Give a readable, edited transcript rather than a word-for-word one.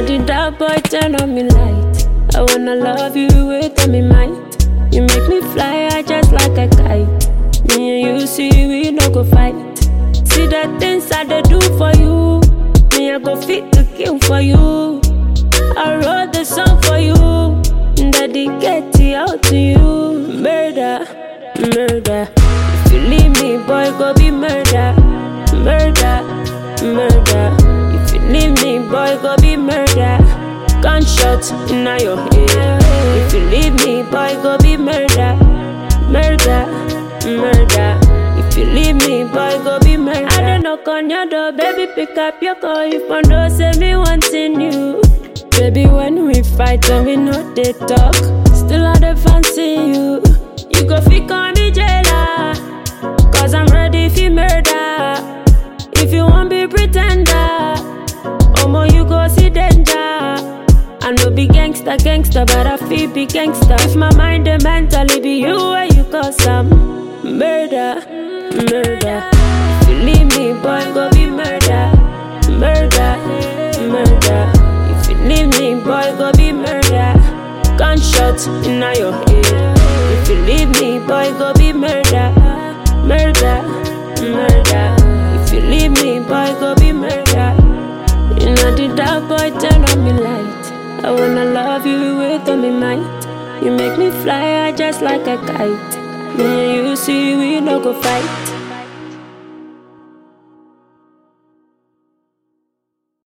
the dark, boy, turn on me light. I wanna love you with all me might. You make me fly high just like a kite. Me and you see we no go fight. See the things I dey do for you. Me I go fit to kill for you. I wrote the song for you. Dedicate it out to you. Murder, murder. If you leave me, boy, go be murder. Murder, murder. If you leave me, boy, go be murder. Gunshot in your head. If you leave me, boy, go be murder. Murder, murder. If you leave me, boy, go be murder. I don't knock on your door, baby, pick up your call. If one door say me wanting you. Baby, when we fight and we know they talk, still I dey fancy you. You go fit call me jailer, cause I'm ready for murder. If you want be pretender, omo you go see danger. I no be gangster, gangster, but I feel be gangster. If my mind dey mentally be you, where you cause some murder, murder. If you leave me, boy, go be murder, murder, murder. If you leave me, boy, go be murder. Gunshot in your head. If you leave me, boy, go be murder, murder, murder. If you leave me, boy, go be murder. You know the dark, boy, turn on me light. I wanna love you with all me might. You make me fly high just like a kite. Me and you see we no go fight.